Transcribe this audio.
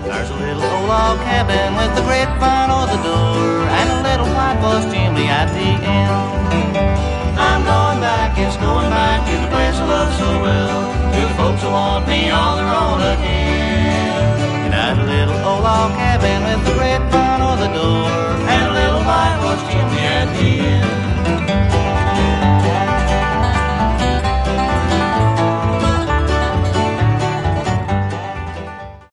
There's a little old log cabin with a grapevine o'er the door and a little whitewash chimney at the end.